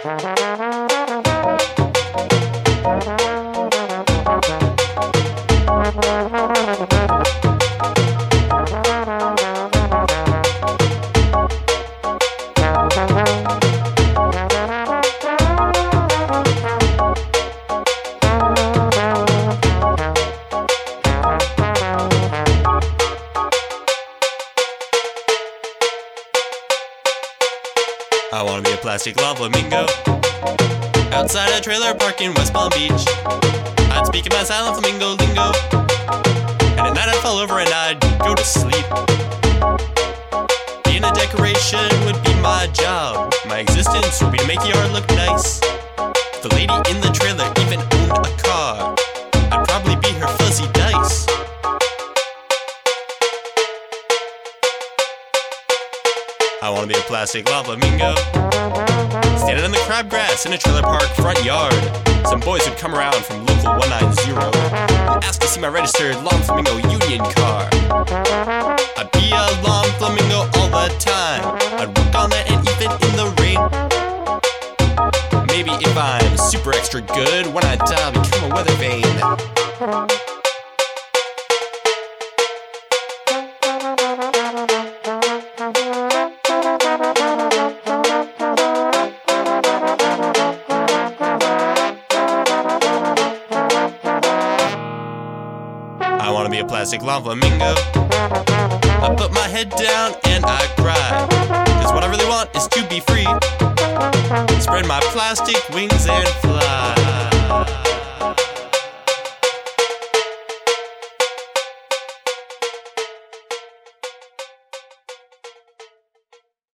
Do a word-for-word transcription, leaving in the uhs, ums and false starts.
I wanna be a plastic lawn flamingo outside a trailer park in West Palm Beach. I'd speak in my silent flamingo lingo, and at night I'd fall over and I'd go to sleep. Being a decoration would be my job. My existence would be to make the yard look nice. If the lady in the trailer even owned a car, I'd probably be her fuzzy dice. I wanna be a plastic lawn flamingo standing in the crabgrass in a trailer park front yard. Some boys would come around from local one ninety and ask to see my registered lawn flamingo union car. I'd be a lawn flamingo all the time. I'd work on that and even in the rain. Maybe if I'm super extra good, when I die I'll become a weather vane. I wanna be a plastic lawn flamingo. I put my head down and I cry, 'cause what I really want is to be free. Spread my plastic wings and fly.